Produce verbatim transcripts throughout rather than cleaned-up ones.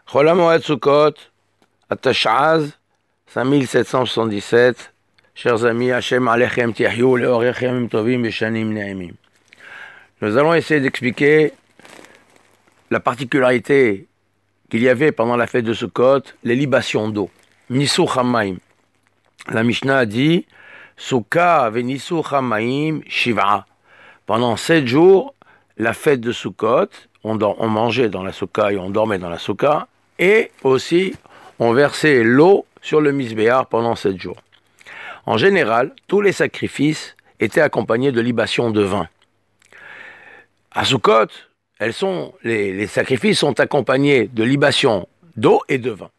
Chol HaMoed Sukkot, Atash'az, cinq mille sept cent soixante-dix-sept. Chers amis, Hashem Alechem Tiahyu, Leorechem Tovim Beshanim Ne'emim. Nous allons essayer d'expliquer la particularité qu'il y avait pendant la fête de Sukkot, les libations d'eau. Nisu Chamaim. La Mishnah a dit Sukkah venisu Chamaim Shiv'a. Pendant sept jours, la fête de Sukkot, on, dor- on mangeait dans la Sukkah et on dormait dans la Sukkah, et aussi on versait l'eau sur le Misbéar pendant sept jours. En général, tous les sacrifices étaient accompagnés de libations de vin. À Sukkot, elles sont, les, les sacrifices sont accompagnés de libations d'eau et de vin.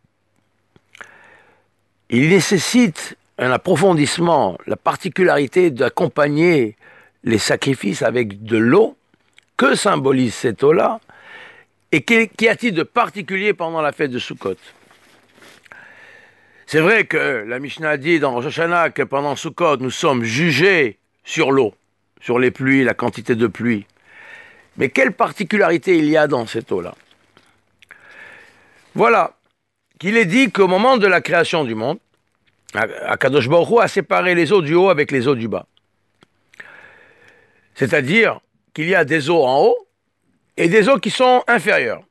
Il nécessite un approfondissement, la particularité d'accompagner les sacrifices avec de l'eau. Que symbolise cette eau-là? Et qu'y a-t-il de particulier pendant la fête de Sukkot? C'est vrai que la Mishnah dit dans Rosh Hashanah que pendant Sukkot, nous sommes jugés sur l'eau, sur les pluies, la quantité de pluie. Mais quelle particularité il y a dans cette eau-là? Voilà, qu'il est dit qu'au moment de la création du monde, Akadosh Baruch Hu a séparé les eaux du haut avec les eaux du bas. C'est-à-dire qu'il y a des eaux en haut et des eaux qui sont inférieures.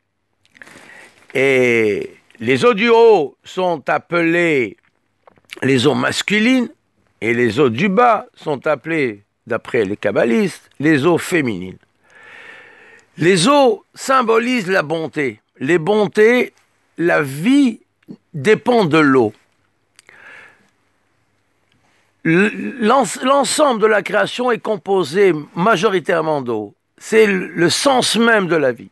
Et les eaux du haut sont appelées les eaux masculines et les eaux du bas sont appelées, d'après les kabbalistes, les eaux féminines. Les eaux symbolisent la bonté. Les bontés, la vie dépend de l'eau. L'ensemble de la création est composé majoritairement d'eau. C'est le sens même de la vie.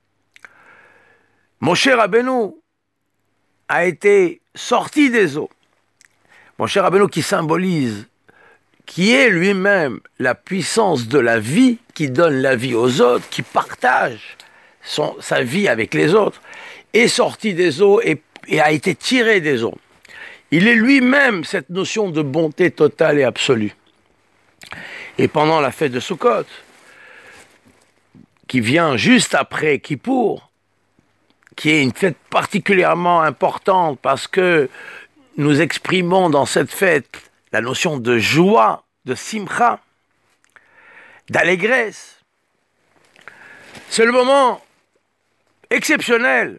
Moshe Rabbeinu a été sorti des eaux. Moshe Rabbeinu qui symbolise, qui est lui-même la puissance de la vie, qui donne la vie aux autres, qui partage son, sa vie avec les autres, est sorti des eaux et, et a été tiré des eaux. Il est lui-même cette notion de bonté totale et absolue. Et pendant la fête de Sukkot, qui vient juste après Kippour, qui est une fête particulièrement importante parce que nous exprimons dans cette fête la notion de joie, de simcha, d'allégresse. C'est le moment exceptionnel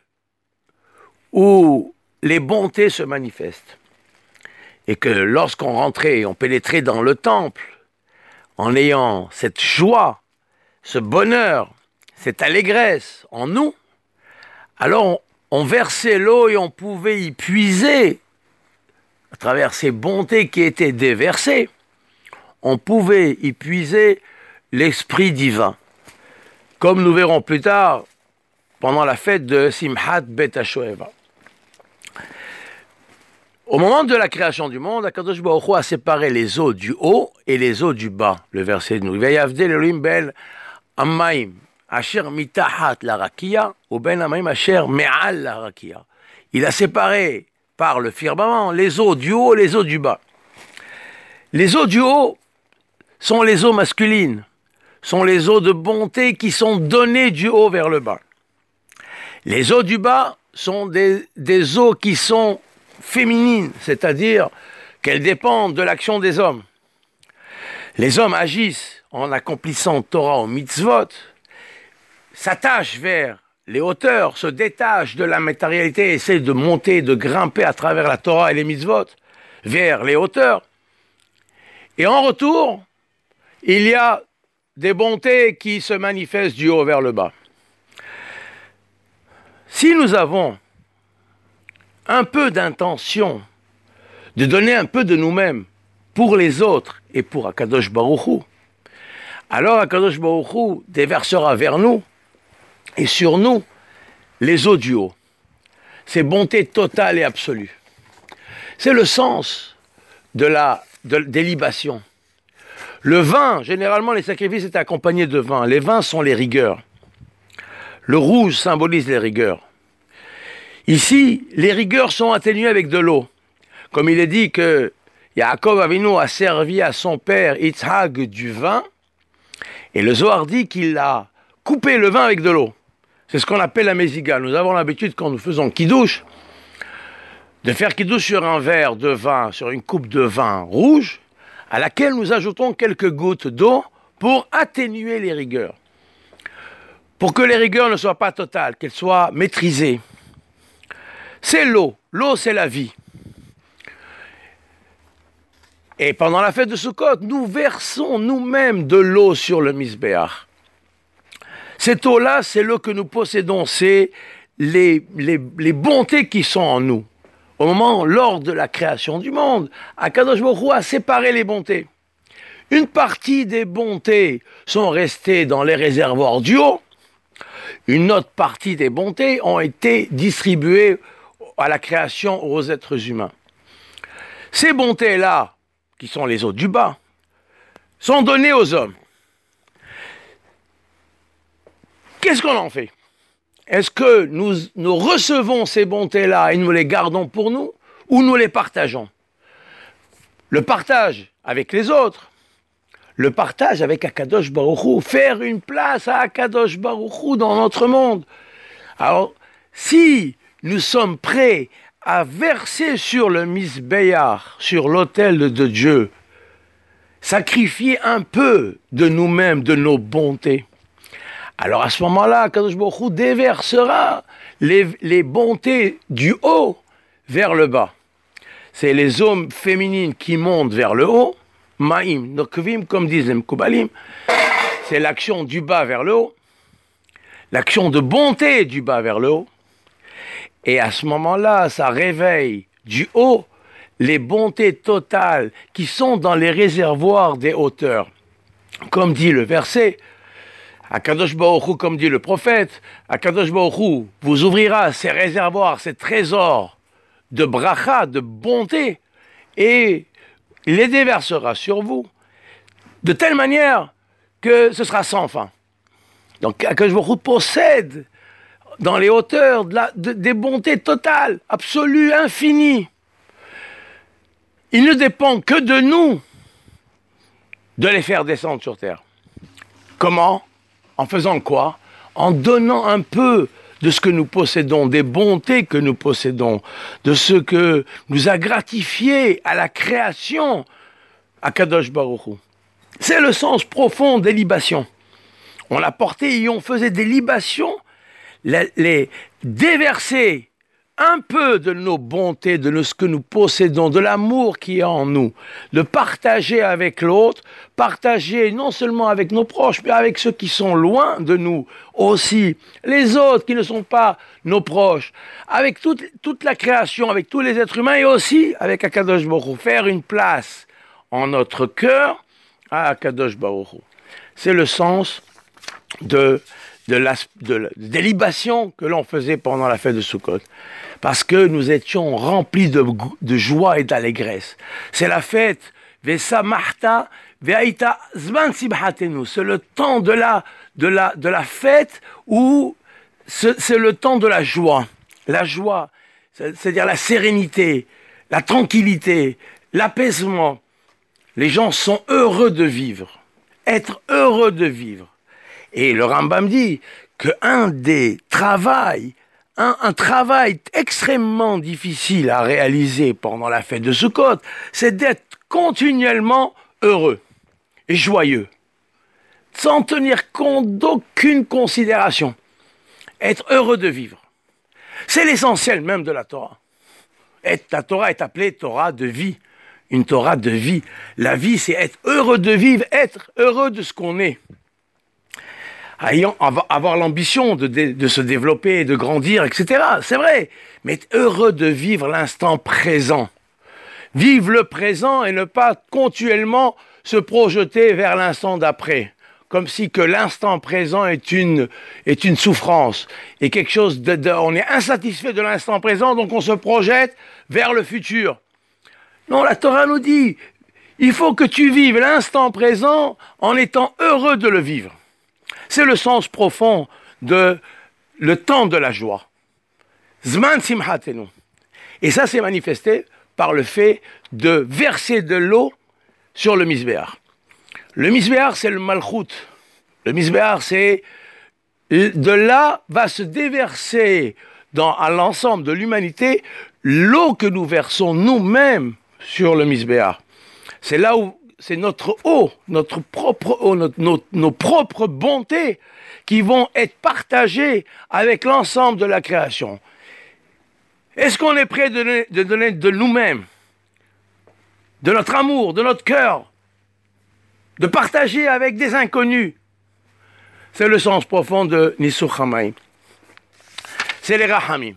où les bontés se manifestent. Et que lorsqu'on rentrait, on pénétrait dans le temple, en ayant cette joie, ce bonheur, cette allégresse en nous, alors on, on versait l'eau et on pouvait y puiser, à travers ces bontés qui étaient déversées, on pouvait y puiser l'esprit divin. Comme nous verrons plus tard, pendant la fête de Simchat Bet HaShoeva. Au moment de la création du monde, Akadosh Baruch Hu a séparé les eaux du haut et les eaux du bas. Le verset de nous. Vayavdel Elohim ben Amaim asher mitahat la rakia ou ben Amaim asher me'al la rakia. Il a séparé par le firmament les eaux du haut et les eaux du bas. Les eaux du haut sont les eaux masculines, sont les eaux de bonté qui sont données du haut vers le bas. Les eaux du bas sont des, des eaux qui sont féminines, c'est-à-dire qu'elles dépendent de l'action des hommes. Les hommes agissent en accomplissant Torah ou mitzvot, s'attachent vers les hauteurs, se détachent de la matérialité, essaient de monter, de grimper à travers la Torah et les mitzvot vers les hauteurs. Et en retour, il y a des bontés qui se manifestent du haut vers le bas. Si nous avons un peu d'intention de donner un peu de nous-mêmes pour les autres et pour Akadosh Baruch Hu, alors Akadosh Baruch Hu déversera vers nous et sur nous les eaux du haut. C'est bonté totale et absolue. C'est le sens de la, de, des libations. Le vin, généralement les sacrifices étaient accompagnés de vin. Les vins sont les rigueurs. Le rouge symbolise les rigueurs. Ici, les rigueurs sont atténuées avec de l'eau. Comme il est dit que Yaakov Avinu a servi à son père Yitzhak du vin, et le Zohar dit qu'il a coupé le vin avec de l'eau. C'est ce qu'on appelle la méziga. Nous avons l'habitude, quand nous faisons kidouche, de faire kidouche sur un verre de vin, sur une coupe de vin rouge, à laquelle nous ajoutons quelques gouttes d'eau pour atténuer les rigueurs. Pour que les rigueurs ne soient pas totales, qu'elles soient maîtrisées. C'est l'eau. L'eau, c'est la vie. Et pendant la fête de Sukkot, nous versons nous-mêmes de l'eau sur le Mizbeach. Cette eau-là, c'est l'eau que nous possédons, c'est les, les, les bontés qui sont en nous. Au moment, lors de la création du monde, Akadosh Baruch Hu a séparé les bontés. Une partie des bontés sont restées dans les réservoirs du haut. Une autre partie des bontés ont été distribuées à la création aux êtres humains. Ces bontés-là, qui sont les eaux du bas, sont données aux hommes. Qu'est-ce qu'on en fait? Est-ce que nous, nous recevons ces bontés-là et nous les gardons pour nous, ou nous les partageons? Le partage avec les autres, le partage avec Akadosh Baruch Hu, faire une place à Akadosh Baruch Hu dans notre monde. Alors, si nous sommes prêts à verser sur le Mizbeach, sur l'autel de Dieu, sacrifier un peu de nous-mêmes, de nos bontés, alors à ce moment-là, Akadosh Baruch Hu déversera les, les bontés du haut vers le bas. C'est les hommes féminines qui montent vers le haut, Ma'im, Nokvim, comme disent les Mkoubalim, c'est l'action du bas vers le haut, l'action de bonté du bas vers le haut. Et à ce moment-là, ça réveille du haut les bontés totales qui sont dans les réservoirs des hauteurs. Comme dit le verset, Akadosh Baruch Hu, comme dit le prophète, Akadosh Baruch Hu vous ouvrira ses réservoirs, ses trésors de bracha, de bonté, et il les déversera sur vous, de telle manière que ce sera sans fin. Donc Akadosh Baruch Hu possède dans les hauteurs de la, de, des bontés totales, absolues, infinies. Il ne dépend que de nous de les faire descendre sur terre. Comment? En faisant quoi? En donnant un peu de ce que nous possédons, des bontés que nous possédons, de ce que nous a gratifié à la création à Kadosh Baruch Hu. C'est le sens profond des libations. On l'a porté et on faisait des libations, les, les déverser un peu de nos bontés, de ce que nous possédons, de l'amour qui est en nous, de partager avec l'autre, partager non seulement avec nos proches, mais avec ceux qui sont loin de nous aussi, les autres qui ne sont pas nos proches, avec toute, toute la création, avec tous les êtres humains et aussi avec Akadosh Baruch Hu, faire une place en notre cœur à Akadosh Baruch Hu. C'est le sens de... De la, de, des libations que l'on faisait pendant la fête de Sukkot. Parce que nous étions remplis de, de joie et d'allégresse. C'est la fête, Vesa Marta, Veaita Zman Sibhatenu. C'est le temps de la, de la, de la fête où c'est le temps de la joie. La joie, c'est-à-dire la sérénité, la tranquillité, l'apaisement. Les gens sont heureux de vivre. Être heureux de vivre. Et le Rambam dit qu'un des travails, un, un travail extrêmement difficile à réaliser pendant la fête de Sukkot, c'est d'être continuellement heureux et joyeux, sans tenir compte d'aucune considération. Être heureux de vivre. C'est l'essentiel même de la Torah. Et la Torah est appelée Torah de vie, une Torah de vie. La vie, c'est être heureux de vivre, être heureux de ce qu'on est. Ayant, avoir l'ambition de, de, de se développer, de grandir, et cetera. C'est vrai, mais être heureux de vivre l'instant présent. Vivre le présent et ne pas continuellement se projeter vers l'instant d'après. Comme si que l'instant présent est une, est une souffrance. Et quelque chose de, de, on est insatisfait de l'instant présent, donc on se projette vers le futur. Non, la Torah nous dit, il faut que tu vives l'instant présent en étant heureux de le vivre. C'est le sens profond de le temps de la joie. Zman simhatenu. Et ça s'est manifesté par le fait de verser de l'eau sur le Mizbeach. Le Mizbeach, c'est le Malchut. Le Mizbeach, c'est de là va se déverser dans, à l'ensemble de l'humanité l'eau que nous versons nous-mêmes sur le Misbéach. C'est là où c'est notre eau, notre propre eau, notre, nos, nos propres bontés qui vont être partagées avec l'ensemble de la création. Est-ce qu'on est prêt de donner, de donner de nous-mêmes, de notre amour, de notre cœur, de partager avec des inconnus? C'est le sens profond de Nisuch Hamayim. C'est les Rahamim.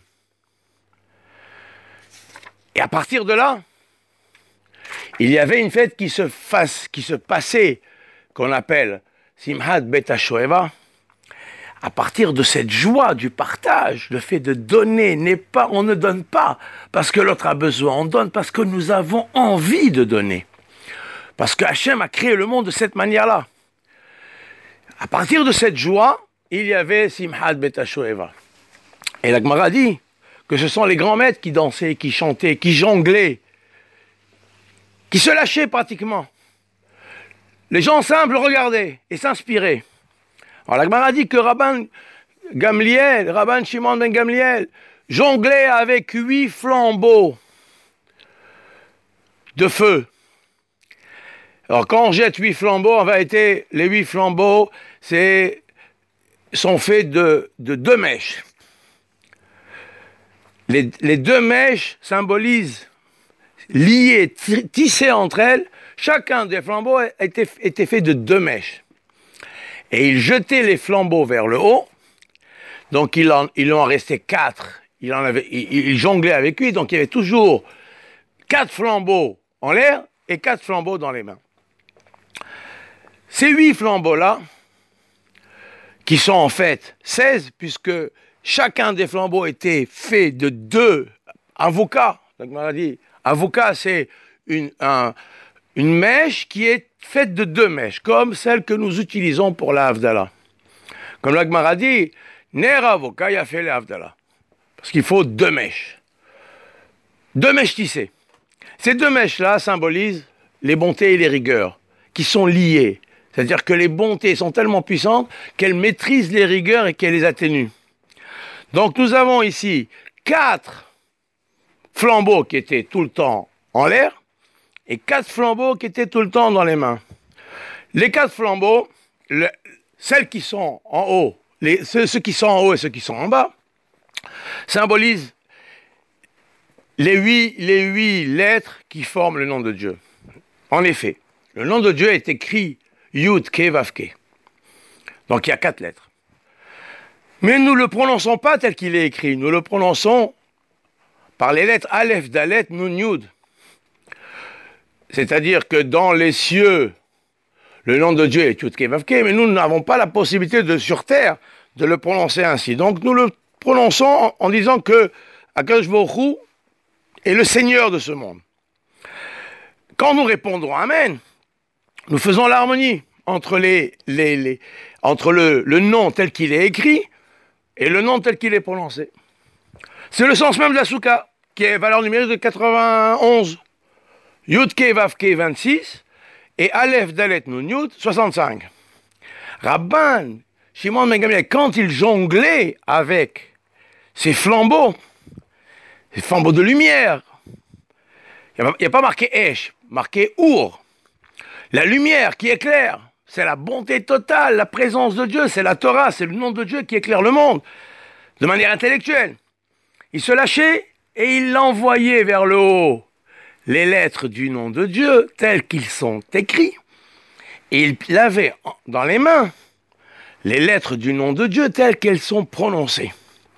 Et à partir de là, il y avait une fête qui se, fasse, qui se passait, qu'on appelle Simhat Bet HaShoeva. À partir de cette joie du partage, le fait de donner n'est pas, on ne donne pas parce que l'autre a besoin, on donne parce que nous avons envie de donner. Parce que Hachem a créé le monde de cette manière-là. À partir de cette joie, il y avait Simhat Bet HaShoeva. Et la Gemara dit que ce sont les grands maîtres qui dansaient, qui chantaient, qui jonglaient, qui se lâchaient pratiquement. Les gens simples regardaient et s'inspiraient. Alors la Gemara dit que Rabban Gamliel, Rabban Shimon ben Gamliel, jonglait avec huit flambeaux de feu. Alors quand on jette huit flambeaux, en vérité, les huit flambeaux c'est, sont faits de, de deux mèches. Les, les deux mèches symbolisent, liées, tissées entre elles, chacun des flambeaux était, était fait de deux mèches. Et il jetait les flambeaux vers le haut, donc il en, il en restait quatre, il, en avait, il, il jonglait avec lui, donc il y avait toujours quatre flambeaux en l'air et quatre flambeaux dans les mains. Ces huit flambeaux-là, qui sont en fait seize, puisque chacun des flambeaux était fait de deux avocats. Donc on a dit, avocat, c'est une, un, une mèche qui est faite de deux mèches, comme celle que nous utilisons pour la Havdalah. Comme la Gemara dit, Ner avocat, il a fait la Havdalah. Parce qu'il faut deux mèches. Deux mèches tissées. Ces deux mèches-là symbolisent les bontés et les rigueurs, qui sont liées. C'est-à-dire que les bontés sont tellement puissantes qu'elles maîtrisent les rigueurs et qu'elles les atténuent. Donc nous avons ici quatre flambeaux qui étaient tout le temps en l'air et quatre flambeaux qui étaient tout le temps dans les mains. Les quatre flambeaux, le, celles qui sont en haut, les, ceux, ceux qui sont en haut et ceux qui sont en bas, symbolisent les huit, les huit lettres qui forment le nom de Dieu. En effet, le nom de Dieu est écrit Yud Ke Vav Ke. Donc il y a quatre lettres. Mais nous ne le prononçons pas tel qu'il est écrit. Nous le prononçons par les lettres Aleph, Dalet, Nun, Yud. C'est-à-dire que dans les cieux, le nom de Dieu est Yud Ke Vav Ke, mais nous n'avons pas la possibilité de, sur terre, de le prononcer ainsi. Donc nous le prononçons en, en disant que Akadosh Baruch Hu est le Seigneur de ce monde. Quand nous répondrons Amen, nous faisons l'harmonie entre, les, les, les, entre le, le nom tel qu'il est écrit et le nom tel qu'il est prononcé. C'est le sens même de la Souka, qui est valeur numérique de quatre-vingt-onze. Yud Ke Vav Ke vingt-six et Aleph Dalet Nun Yud soixante-cinq. Rabban Shimon ben Gamliel, quand il jonglait avec ses flambeaux, ses flambeaux de lumière, il n'y a, a pas marqué Esh, marqué Our. La lumière qui éclaire, c'est la bonté totale, la présence de Dieu, c'est la Torah, c'est le nom de Dieu qui éclaire le monde, de manière intellectuelle. Il se lâchait et il envoyait vers le haut les lettres du nom de Dieu telles qu'ils sont écrits. Et il avait dans les mains les lettres du nom de Dieu telles qu'elles sont prononcées.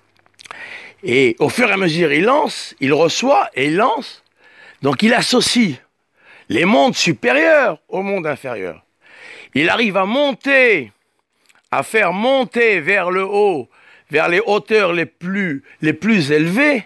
Et au fur et à mesure, il lance, il reçoit et il lance. Donc il associe les mondes supérieurs au monde inférieur. Il arrive à monter, à faire monter vers le haut, vers les hauteurs les plus, les plus élevées,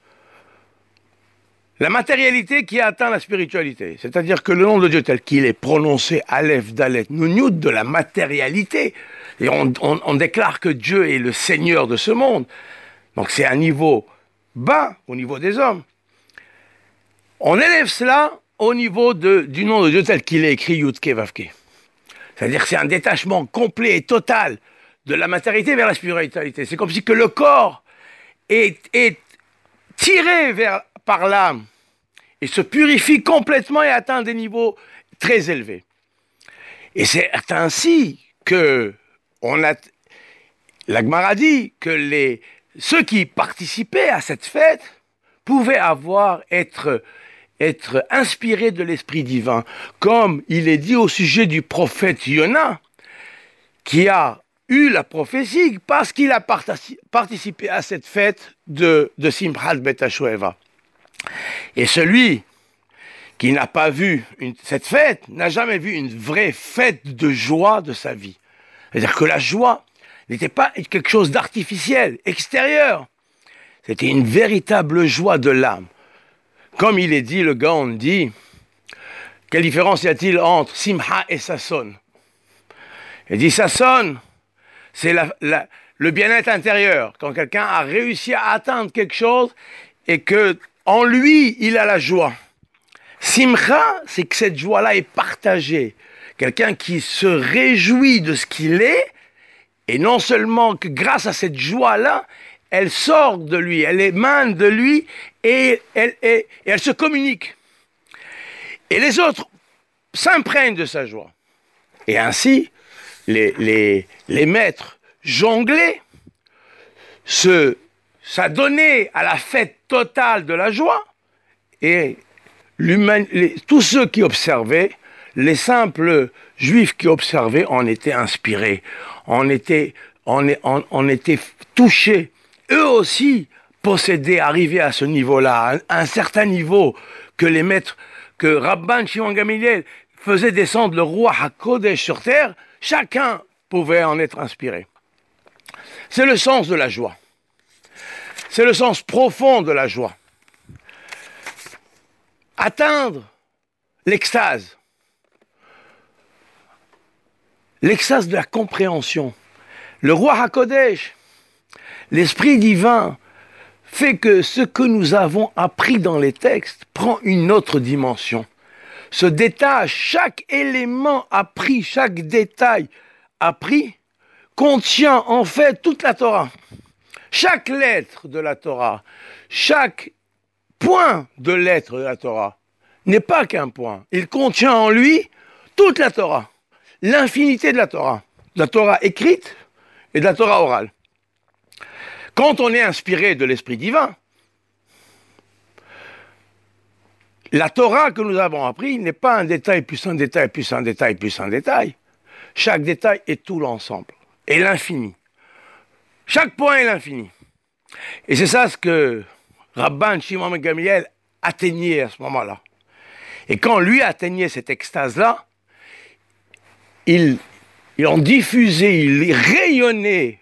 la matérialité qui a atteint la spiritualité. C'est-à-dire que le nom de Dieu tel qu'il est prononcé, Aleph, Dalet, Nun, Yud, de la matérialité, et on, on, on déclare que Dieu est le Seigneur de ce monde. Donc c'est un niveau bas, au niveau des hommes. On élève cela au niveau de, du nom de Dieu tel qu'il est écrit Yud Ke Vav Ke. C'est-à-dire que c'est un détachement complet et total de la matérialité vers la spiritualité. C'est comme si que le corps est, est tiré vers, par l'âme et se purifie complètement et atteint des niveaux très élevés. Et c'est ainsi que on a, la Gemara dit que les, ceux qui participaient à cette fête pouvaient avoir, être, être inspirés de l'Esprit divin, comme il est dit au sujet du prophète Yona, qui a eu la prophétie parce qu'il a participé à cette fête de, de Simchat Bet HaShoeva. Et celui qui n'a pas vu une, cette fête n'a jamais vu une vraie fête de joie de sa vie. C'est-à-dire que la joie n'était pas quelque chose d'artificiel, extérieur. C'était une véritable joie de l'âme. Comme il est dit, le Gaon dit, quelle différence y a-t-il entre Simha et Sasson? Il dit Sasson, c'est la, la, le bien-être intérieur. Quand quelqu'un a réussi à atteindre quelque chose et que en lui, il a la joie. Simcha, c'est que cette joie-là est partagée. Quelqu'un qui se réjouit de ce qu'il est, et non seulement que grâce à cette joie-là, elle sort de lui, elle émane de lui, et elle, et, et elle se communique. Et les autres s'imprègnent de sa joie. Et ainsi, les, les, les maîtres jonglaient, se, s'adonnaient à la fête totale de la joie, et les, tous ceux qui observaient, les simples juifs qui observaient, en étaient inspirés, en étaient, en, en, en étaient touchés. Eux aussi possédaient, arrivaient à ce niveau-là, à un certain niveau que les maîtres, que Rabban Shimon Gamliel faisait descendre le roi HaKodesh sur terre, chacun pouvait en être inspiré. C'est le sens de la joie. C'est le sens profond de la joie. Atteindre l'extase. L'extase de la compréhension. Le roi HaKodesh, l'Esprit divin, fait que ce que nous avons appris dans les textes prend une autre dimension. Se détache, chaque élément appris, chaque détail appris, contient en fait toute la Torah. Chaque lettre de la Torah, chaque point de lettre de la Torah n'est pas qu'un point. Il contient en lui toute la Torah, l'infinité de la Torah, de la Torah écrite et de la Torah orale. Quand on est inspiré de l'Esprit divin, la Torah que nous avons appris n'est pas un détail plus un détail plus un détail plus un détail. Chaque détail est tout l'ensemble, et l'infini. Chaque point est l'infini. Et c'est ça ce que Rabban Shimon Gamliel atteignait à ce moment-là. Et quand lui atteignait cette extase-là, il, il en diffusait, il rayonnait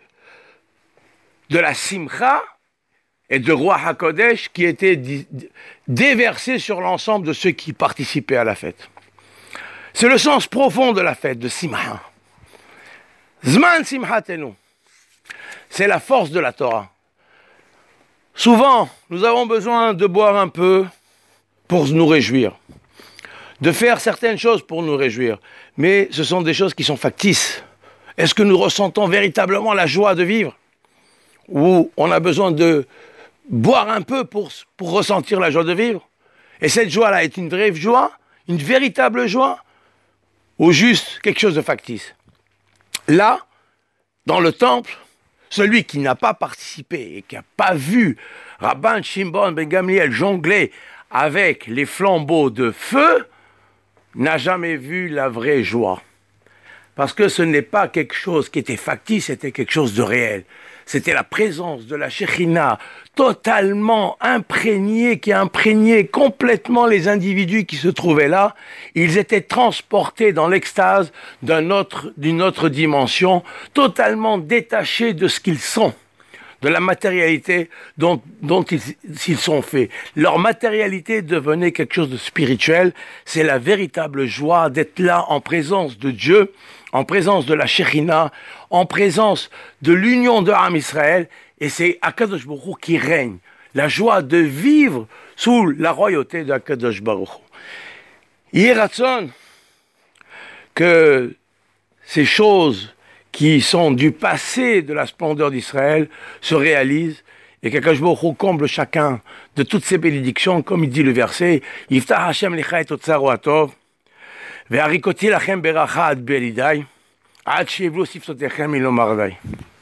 de la simcha et de roi HaKodesh qui était déversé sur l'ensemble de ceux qui participaient à la fête. C'est le sens profond de la fête, de Simcha. Zman Simchatenu. C'est la force de la Torah. Souvent, nous avons besoin de boire un peu pour nous réjouir, de faire certaines choses pour nous réjouir, mais ce sont des choses qui sont factices. Est-ce que nous ressentons véritablement la joie de vivre? Ou on a besoin de boire un peu pour, pour ressentir la joie de vivre? Et cette joie-là est une vraie joie, une véritable joie, ou juste quelque chose de factice? Là, dans le temple, celui qui n'a pas participé et qui n'a pas vu Rabban Shimon ben Gamliel jongler avec les flambeaux de feu, n'a jamais vu la vraie joie. Parce que ce n'est pas quelque chose qui était factice, c'était quelque chose de réel. C'était la présence de la Shekhinah totalement imprégnée, qui imprégnait complètement les individus qui se trouvaient là. Ils étaient transportés dans l'extase d'un autre, d'une autre dimension, totalement détachés de ce qu'ils sont, de la matérialité dont, dont ils, ils sont faits. Leur matérialité devenait quelque chose de spirituel. C'est la véritable joie d'être là en présence de Dieu, en présence de la Shekhinah, en présence de l'union de Am Israël, et c'est Akadosh Baruch Hu qui règne. La joie de vivre sous la royauté de Akadosh Baruch Hu. Yeratzon, que ces choses qui sont du passé de la splendeur d'Israël se réalisent et qu'Akadosh Baruch Hu comble chacun de toutes ces bénédictions, comme il dit le verset, Yiftach Hashem lecha et otzaru hatov, ve'arikoti lachem beracha ad be'elidai, ad sheyevlu sifsotechem milomar dai.